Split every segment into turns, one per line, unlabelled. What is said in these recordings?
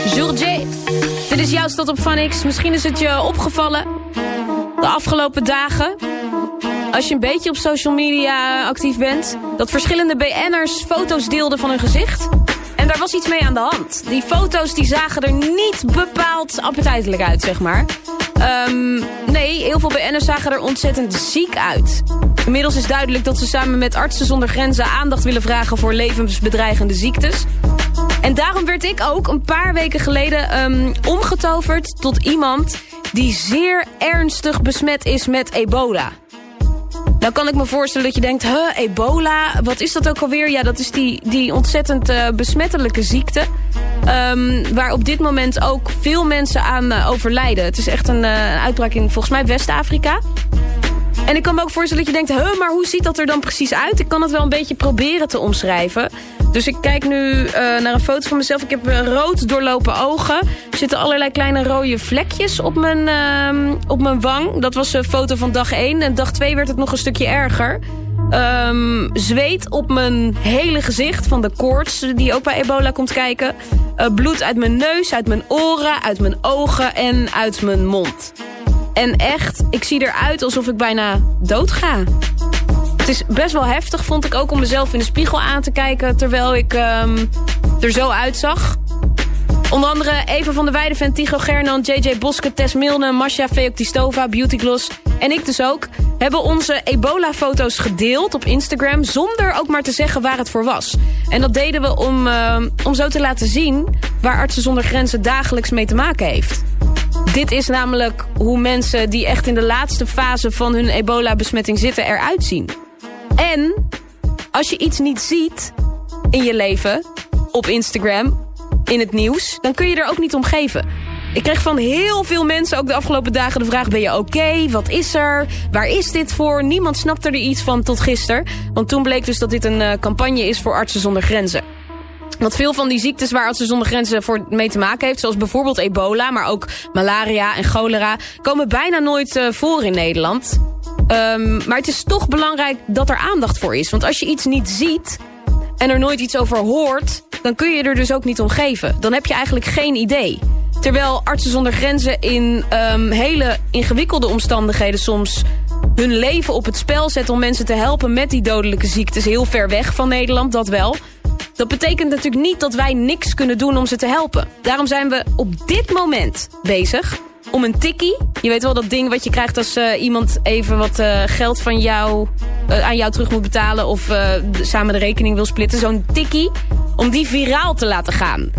Georgie, dit is jouw stad op Funix. Misschien is het je opgevallen de afgelopen dagen, als je een beetje op social media actief bent, dat verschillende BN'ers foto's deelden van hun gezicht. En daar was iets mee aan de hand. Die foto's die zagen er niet bepaald appetijtelijk uit, zeg maar. Nee, heel veel BN'ers zagen er ontzettend ziek uit. Inmiddels is duidelijk dat ze samen met Artsen zonder Grenzen aandacht willen vragen voor levensbedreigende ziektes. En daarom werd ik ook een paar weken geleden omgetoverd tot iemand die zeer ernstig besmet is met ebola. Nou kan ik me voorstellen dat je denkt, ebola, wat is dat ook alweer? Ja, dat is die ontzettend besmettelijke ziekte. Waar op dit moment ook veel mensen aan overlijden. Het is echt een uitbraak in volgens mij West-Afrika. En ik kan me ook voorstellen dat je denkt, maar hoe ziet dat er dan precies uit? Ik kan het wel een beetje proberen te omschrijven. Dus ik kijk nu naar een foto van mezelf. Ik heb rood doorlopen ogen. Er zitten allerlei kleine rode vlekjes op mijn wang. Dat was een foto van dag 1. En dag 2 werd het nog een stukje erger. Zweet op mijn hele gezicht van de koorts die ook bij ebola komt kijken. Bloed uit mijn neus, uit mijn oren, uit mijn ogen en uit mijn mond. En echt, ik zie eruit alsof ik bijna dood ga. Het is best wel heftig, vond ik ook, om mezelf in de spiegel aan te kijken terwijl ik er zo uitzag. Onder andere Eva van der Weijden, Tycho Gernand, JJ Boske, Tess Milne, Masha Feoktistova, Beautygloss en ik dus ook hebben onze ebola-foto's gedeeld op Instagram zonder ook maar te zeggen waar het voor was. En dat deden we om zo te laten zien waar Artsen zonder Grenzen dagelijks mee te maken heeft. Dit is namelijk hoe mensen die echt in de laatste fase van hun ebola-besmetting zitten eruit zien. En als je iets niet ziet in je leven, op Instagram, in het nieuws, dan kun je er ook niet om geven. Ik kreeg van heel veel mensen ook de afgelopen dagen de vraag, ben je oké? Wat is er? Waar is dit voor? Niemand snapte er iets van tot gisteren. Want toen bleek dus dat dit een campagne is voor Artsen zonder Grenzen. Want veel van die ziektes waar Artsen zonder Grenzen voor mee te maken heeft, zoals bijvoorbeeld ebola, maar ook malaria en cholera, komen bijna nooit voor in Nederland. Maar het is toch belangrijk dat er aandacht voor is. Want als je iets niet ziet en er nooit iets over hoort, dan kun je er dus ook niet om geven. Dan heb je eigenlijk geen idee. Terwijl Artsen zonder Grenzen in hele ingewikkelde omstandigheden soms hun leven op het spel zetten om mensen te helpen met die dodelijke ziektes, heel ver weg van Nederland, dat wel. Dat betekent natuurlijk niet dat wij niks kunnen doen om ze te helpen. Daarom zijn we op dit moment bezig om een tikkie. Je weet wel dat ding wat je krijgt als iemand even wat geld van jou aan jou terug moet betalen of samen de rekening wil splitten. Zo'n tikkie, om die viraal te laten gaan.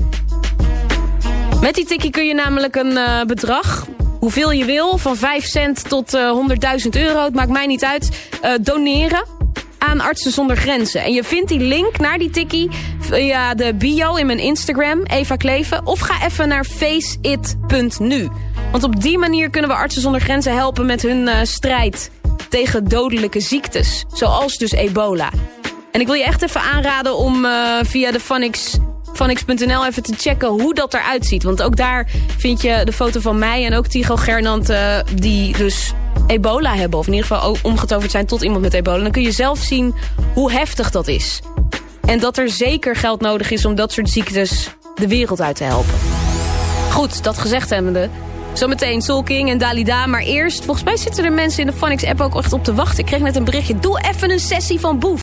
Met die tikkie kun je namelijk een bedrag, hoeveel je wil, van 5 cent tot 100.000 euro, het maakt mij niet uit, doneren aan Artsen zonder Grenzen. En je vindt die link naar die tikkie via de bio in mijn Instagram, Eva Kleven, of ga even naar faceit.nu. Want op die manier kunnen we Artsen zonder Grenzen helpen met hun strijd tegen dodelijke ziektes, zoals dus ebola. En ik wil je echt even aanraden om via de Funix.nl even te checken hoe dat eruit ziet. Want ook daar vind je de foto van mij en ook Tycho Gernand die dus ebola hebben. Of in ieder geval omgetoverd zijn tot iemand met ebola. Dan kun je zelf zien hoe heftig dat is. En dat er zeker geld nodig is om dat soort ziektes de wereld uit te helpen. Goed, dat gezegd hebbende. Zometeen Soul King en Dalida. Maar eerst, volgens mij zitten er mensen in de Funix app ook echt op te wachten. Ik kreeg net een berichtje. Doe even een sessie van Boef.